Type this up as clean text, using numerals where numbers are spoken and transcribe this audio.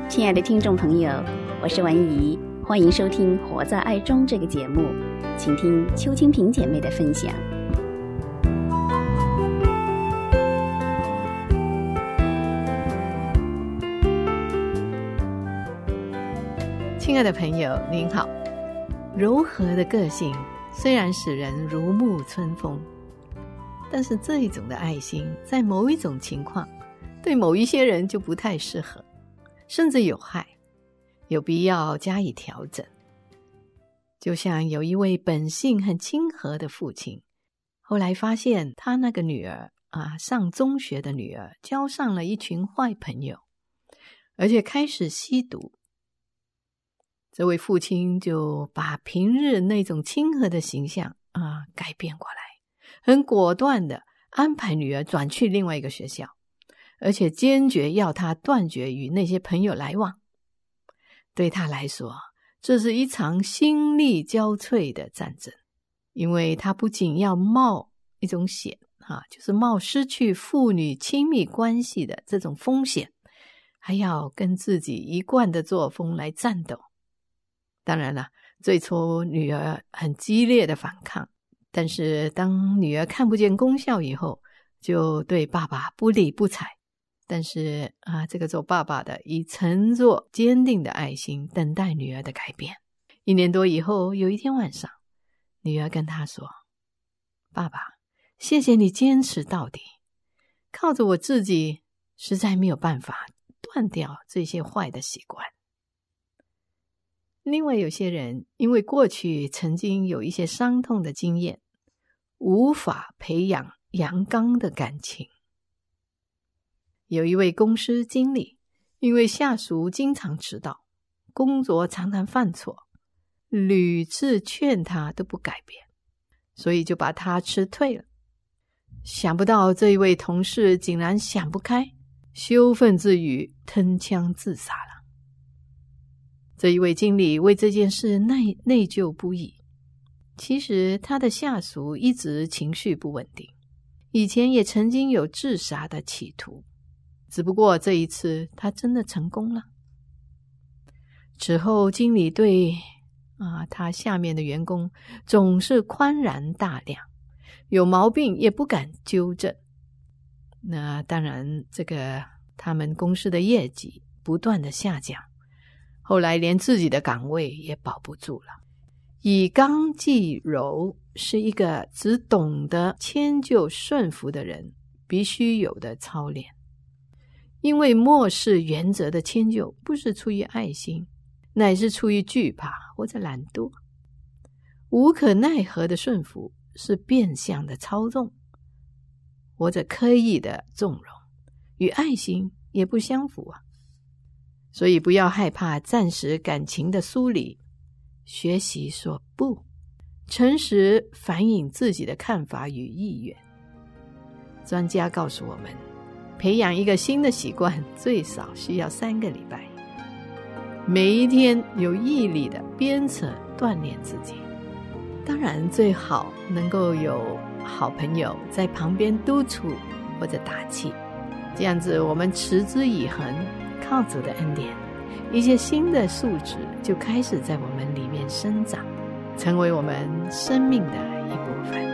亲爱的听众朋友，我是文怡，欢迎收听《活在爱中》这个节目，请听邱清平姐妹的分享。 亲爱的朋友您好，柔和的个性虽然使人如沐春风，但是这一种的爱心在某一种情况对某一些人就不太适合，甚至有害，有必要加以调整。就像有一位本性很亲和的父亲，后来发现他那个女儿上中学的女儿交上了一群坏朋友，而且开始吸毒。这位父亲就把平日那种亲和的形象改变过来，很果断的安排女儿转去另外一个学校，而且坚决要她断绝与那些朋友来往。对他来说，这是一场心力交瘁的战争，因为他不仅要冒一种险就是冒失去父女亲密关系的这种风险，还要跟自己一贯的作风来战斗。当然了，最初女儿很激烈的反抗，但是当女儿看不见功效以后，就对爸爸不理不睬。但是这个做爸爸的以沉着坚定的爱心等待女儿的改变。1年多以后，有一天晚上，女儿跟他说：爸爸，谢谢你坚持到底，靠着我自己实在没有办法断掉这些坏的习惯。另外有些人因为过去曾经有一些伤痛的经验，无法培养阳刚的感情。有一位公司经理，因为下属经常迟到，工作常常犯错，屡次劝他都不改变，所以就把他辞退了。想不到这一位同事竟然想不开，羞愤之余吞枪自杀了。这一位经理为这件事内疚不已。其实他的下属一直情绪不稳定，以前也曾经有自杀的企图，只不过这一次他真的成功了。此后经理对他下面的员工总是宽然大量，有毛病也不敢纠正。那当然这个他们公司的业绩不断的下降，后来连自己的岗位也保不住了。以刚济柔是一个只懂得迁就顺服的人必须有的操练。因为漠视原则的迁就不是出于爱心，乃是出于惧怕或者懒惰。无可奈何的顺服是变相的操纵，或者刻意的纵容，与爱心也不相符所以不要害怕暂时感情的疏离，学习说不，诚实反映自己的看法与意愿。专家告诉我们，培养一个新的习惯最少需要3个礼拜，每一天有毅力的鞭策锻炼自己。当然最好能够有好朋友在旁边督促或者打气，这样子我们持之以恒，靠主的恩典，一些新的素质就开始在我们里面生长，成为我们生命的一部分。